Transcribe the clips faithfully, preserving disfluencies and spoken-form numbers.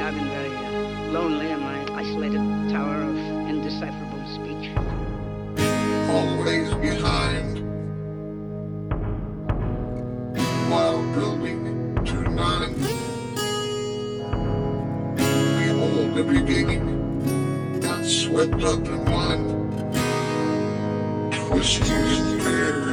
I've been very uh, lonely in my isolated tower of indecipherable speech. Always behind, while building to none. Behold the beginning, got swept up in one twisting sphere.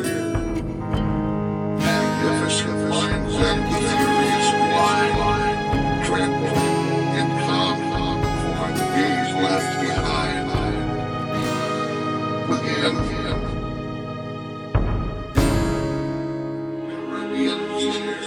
Magnificent minds and furious blind, tranquil and calm for the days left behind. Within him, Caribbean tears.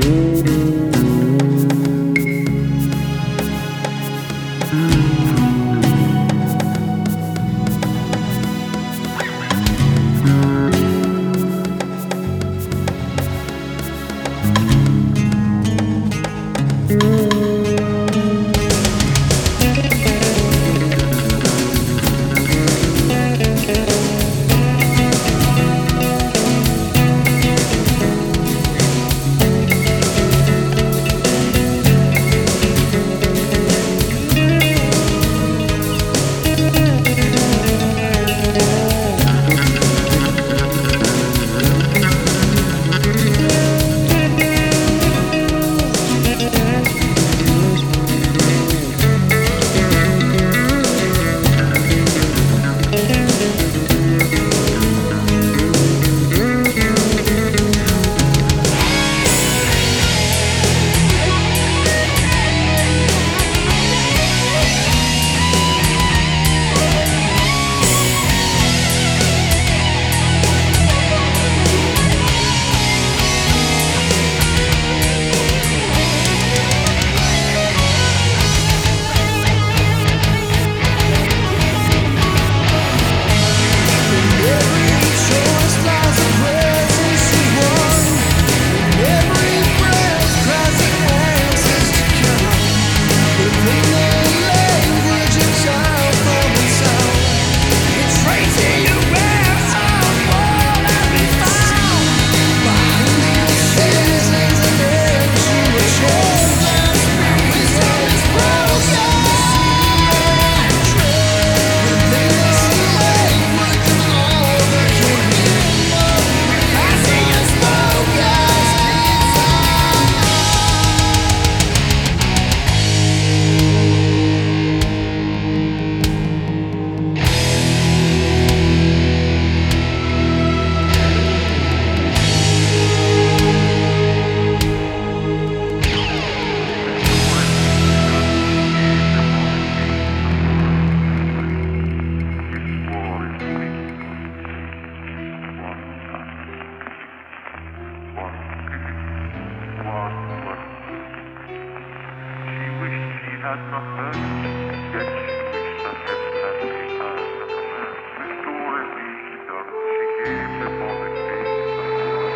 had not heard, yet she wished that heaven had been hers at a man. Restore me, she done, she gave the bonnet face of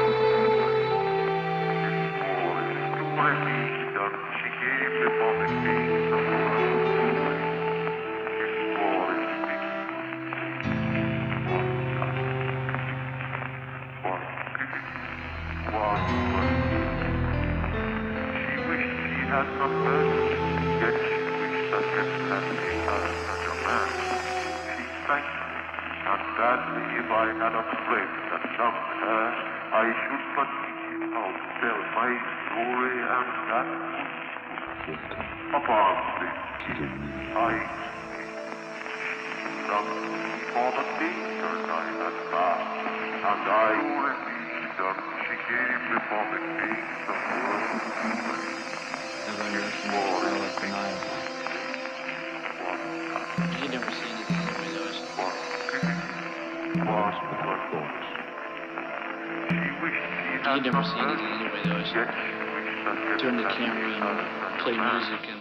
Restore, restore me, she done, she gave the bonnet face of Restore me, one cut, one, one, she wished she had not heard, yet she wished that heaven had been hers at a man. She thanked me, and gladly if I had a friend that loved her, I should but teach how to tell my story, and that would upon this I she loved me for the dangers I had passed, and I already done she gave me for the case of world. You never see anything anyway, though. You never see anything anyway, though. Turn the camera and play music and